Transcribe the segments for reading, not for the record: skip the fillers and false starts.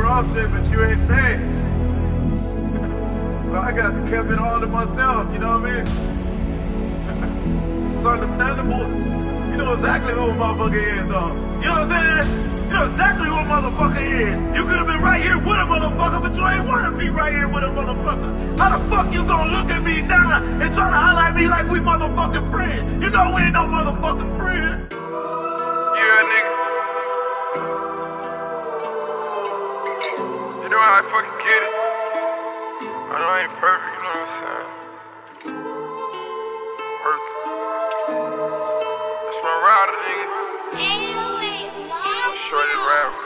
cross shit, but you ain't staying. So I got to keep it all to myself, you know what I mean? It's understandable. You know exactly who a motherfucker is, though. You know what I'm saying? You know exactly who a motherfucker is. You could have been right here with a motherfucker, but you ain't want to be right here with a motherfucker. How the fuck you gonna look at me now and try to highlight me like we motherfucking friends? You know we ain't no motherfucking friends. Yeah, nigga. You know how I fucking get it. I know I ain't perfect, you know what I'm saying? Perfect. That's my rider, nigga. I'm shorty rapper.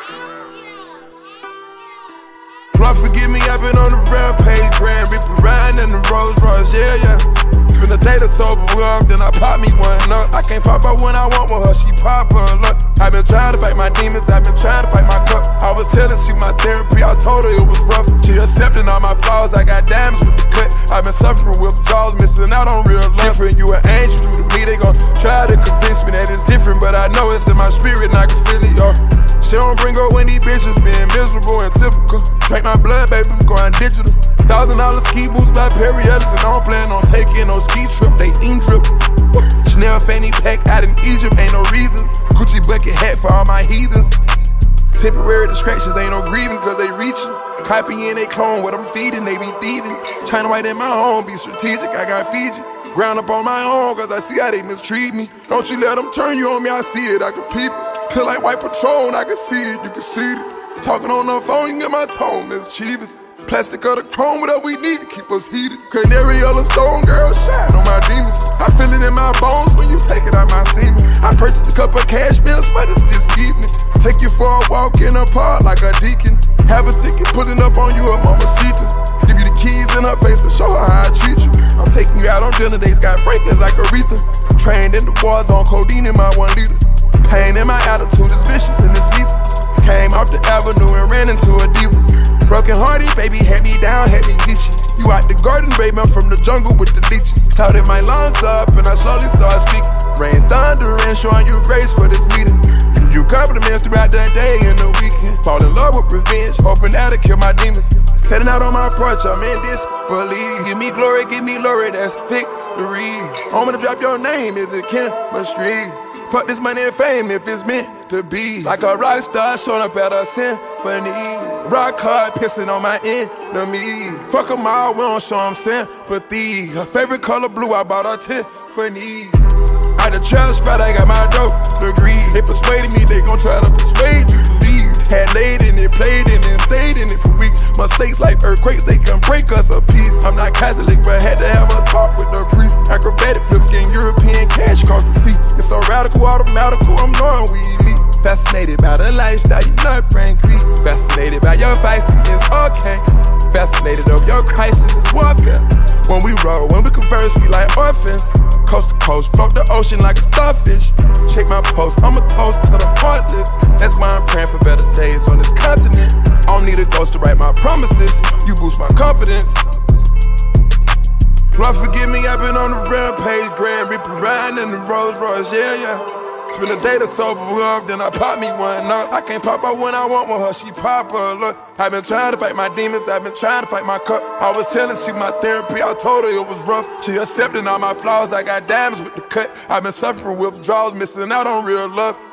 Lord forgive me, I've been on the rampage, Grand Reaper riding in the Rolls Royce, yeah. Spend a day that's sober up, then I pop me one up. I can't pop her when I want with her, she pop her luck. I've been trying to fight my demons, I've been trying to fight my cup. I was telling she my therapy, I told her it was rough. She accepting all my flaws, I got diamonds with the cut. I've been suffering withdrawals, missing out on real love. Different, you an angel to me, they gon' try to convince me that it's different, but I know it's in my spirit and I can feel it, y'all. She don't bring up when these bitches being miserable and typical. Drink my blood, baby, going digital. $1,000 ski boots by Perry Ellis, and I don't plan on taking no ski trip, they ain't drip. Chanel fanny pack out in Egypt, ain't no reason. Gucci bucket hat for all my heathens. Temporary distractions, ain't no grieving, cause they reaching. Copying they clone what I'm feeding, they be thieving. China white in my home, be strategic, I got Fiji. Ground up on my own, cause I see how they mistreat me. Don't you let them turn you on me, I see it, I can peep it. Till like white Patron, I can see it, you can see it. Talking on the phone, you get my tone, Miss Chivas. Plastic or the chrome, whatever we need to keep us heated. Canary or the stone, girl, shine on my demons. I feel it in my bones when you take it out my semen. I purchased a cup of cashmere sweaters this evening. Take you for a walk in the park like a deacon. Have a ticket, pulling up on you a mamacita. Give you the keys in her face to show her how I treat you. I'm taking you out on dinner dates, got Franklin's like Aretha. Trained in the war zone, codeine in my 1 liter. Pain in my attitude is vicious and it's lethal. Came off the avenue and ran into a diva. Broken hearted, baby, had me down, had me get you. You out the garden, baby, I'm from the jungle with the leeches. Clouded my lungs up and I slowly start speaking. Rain, thunder, and showing you grace for this meeting. And you compliments throughout the day and the weekend. Fall in love with revenge, hoping that'll kill my demons. Setting out on my porch, I'm in disbelief. Give me glory, that's victory. I'm gonna drop your name, is it chemistry? Fuck this money and fame if it's meant to be. Like a rock star showing up at a symphony. Rock hard pissing on my enemy. Fuck them all, we don't show them sympathy. Her favorite color blue, I bought her Tiffany. Out the trailer spot, I got my dope degree. They persuaded me, they gon' try to persuade you to leave. Had laid in it, played in it, stayed in it for weeks. Mistakes like earthquakes, they can break us a piece. I'm not Catholic, but had to have a talk with the priest. Acrobatic flips, getting European cash across the sea. It's so radical, automatical, I'm knowing we elite. Fascinated by the lifestyle, you know brain creep. Fascinated by your feisty, it's okay. Fascinated of your crisis, it's warfare. When we roll, when we converse, we like orphans. Coast to coast, float the ocean like a starfish. Check my post, I'm a toast to the heartless. That's why I'm praying for better days on this continent. I don't need a ghost to write my promises. You boost my confidence. Lord forgive me, I've been on the rampage, Grand Reaper riding in the Rolls Royce, yeah. Spend a day that's sober up, then I pop me one up. I can't pop her when I want with her, she pop her look. I've been trying to fight my demons, I've been trying to fight my cup. I was telling she my therapy, I told her it was rough. She accepting all my flaws, I got diamonds with the cut. I've been suffering withdrawals, missing out on real love.